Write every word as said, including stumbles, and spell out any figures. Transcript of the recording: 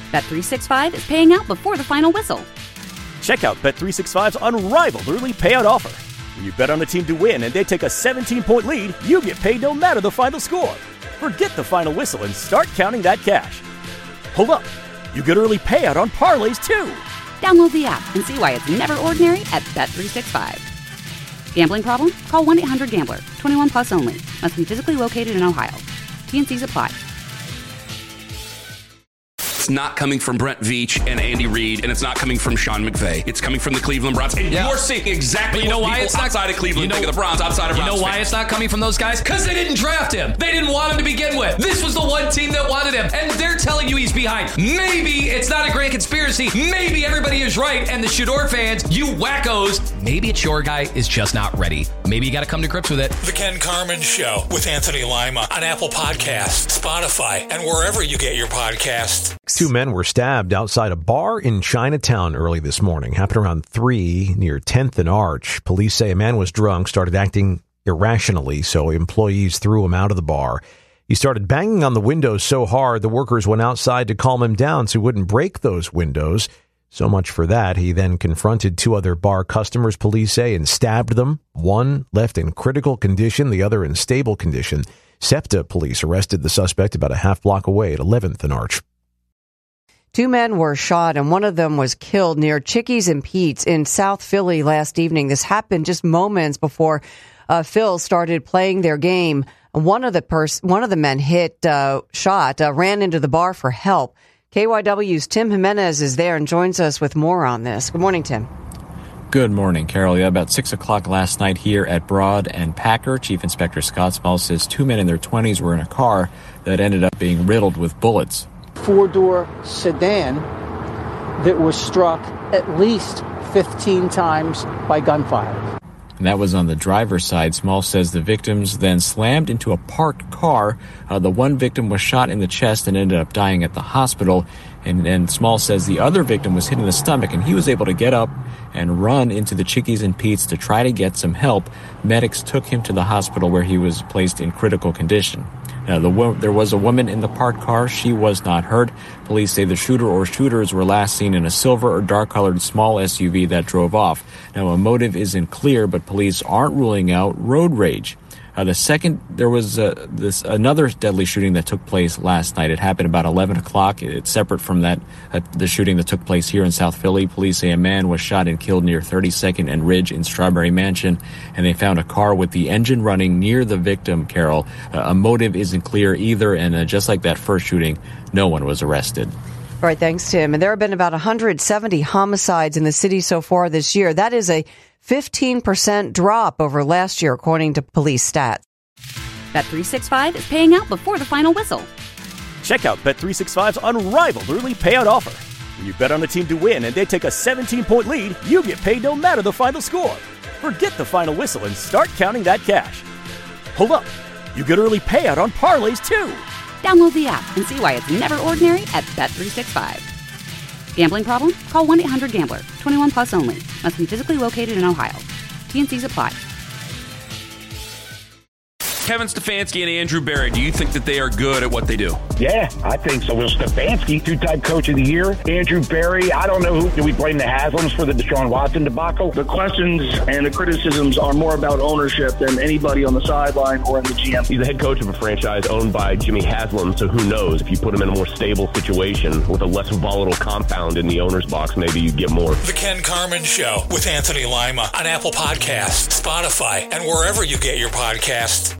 Bet three sixty-five is paying out before the final whistle. Check out Bet three sixty-five's unrivaled early payout offer. When you bet on a team to win and they take a seventeen-point lead, you get paid no matter the final score. Forget the final whistle and start counting that cash. Hold up. You get early payout on parlays, too. Download the app and see why it's never ordinary at Bet three sixty-five. Gambling problem? Call one eight hundred gambler. twenty-one plus only. Must be physically located in Ohio. T and C's apply. It's not coming from Brent Veach and Andy Reid, and it's not coming from Sean McVay. It's coming from the Cleveland Browns. And yeah. you're seeing exactly you know what why people it's not, outside of Cleveland you know, think of the Browns, outside of You Browns know why fans. it's not coming from those guys? Because they didn't draft him. They didn't want him to begin with. This was the one team that wanted him, and they're telling you he's behind. Maybe it's not a grand conspiracy. Maybe everybody is right, and the Shador fans, you wackos, maybe it's your guy is just not ready. Maybe you got to come to grips with it. The Ken Carman Show with Anthony Lima on Apple Podcasts, Spotify, and wherever you get your podcasts. Two men were stabbed outside a bar in Chinatown early this morning. Happened around three near tenth and Arch. Police say a man was drunk, started acting irrationally, so employees threw him out of the bar. He started banging on the windows so hard, the workers went outside to calm him down so he wouldn't break those windows. So much for that. He then confronted two other bar customers, police say, and stabbed them. One left in critical condition, the other in stable condition. SEPTA police arrested the suspect about a half block away at eleventh and Arch. Two men were shot, and one of them was killed near Chickies and Pete's in South Philly last evening. This happened just moments before uh, Phil started playing their game. One of the pers- one of the men hit, uh, shot, uh, ran into the bar for help. K Y W's Tim Jimenez is there and joins us with more on this. Good morning, Tim. Good morning, Carol. Yeah, about six o'clock last night here at Broad and Packer, Chief Inspector Scott Small says two men in their twenties were in a car that ended up being riddled with bullets. Four-door sedan that was struck at least fifteen times by gunfire. And that was on the driver's side. Small says the victims then slammed into a parked car. Uh, the one victim was shot in the chest and ended up dying at the hospital. And, and Small says the other victim was hit in the stomach, and he was able to get up and run into the Chickies and Pete's to try to get some help. Medics took him to the hospital where he was placed in critical condition. Now, the wo- there was a woman in the parked car. She was not hurt. Police say the shooter or shooters were last seen in a silver or dark-colored small S U V that drove off. Now, a motive isn't clear, but police aren't ruling out road rage. Uh, the second, there was uh, this another deadly shooting that took place last night. It happened about eleven o'clock. It's separate from that, uh, the shooting that took place here in South Philly. Police say a man was shot and killed near thirty-second and Ridge in Strawberry Mansion, and they found a car with the engine running near the victim, Carol. Uh, a motive isn't clear either, and uh, just like that first shooting, no one was arrested. All right, thanks, Tim. And there have been about one hundred seventy homicides in the city so far this year. That is a fifteen percent drop over last year, according to police stats. Bet three sixty-five is paying out before the final whistle. Check out Bet three sixty-five's unrivaled early payout offer. When you bet on a team to win and they take a seventeen-point lead, you get paid no matter the final score. Forget the final whistle and start counting that cash. Hold up. You get early payout on parlays, too. Download the app and see why it's never ordinary at Bet three sixty-five. Gambling problem? Call one eight hundred gambler. twenty-one plus only. Must be physically located in Ohio. T and C's apply. Kevin Stefanski and Andrew Berry, do you think that they are good at what they do? Yeah, I think so. Well, Stefanski, two-time coach of the year. Andrew Berry, I don't know who. Do we blame the Haslams for the Deshaun Watson debacle? The questions and the criticisms are more about ownership than anybody on the sideline or in the G M. He's the head coach of a franchise owned by Jimmy Haslam, so who knows? If you put him in a more stable situation with a less volatile compound in the owner's box, maybe you'd get more. The Ken Carman Show with Anthony Lima on Apple Podcasts, Spotify, and wherever you get your podcasts.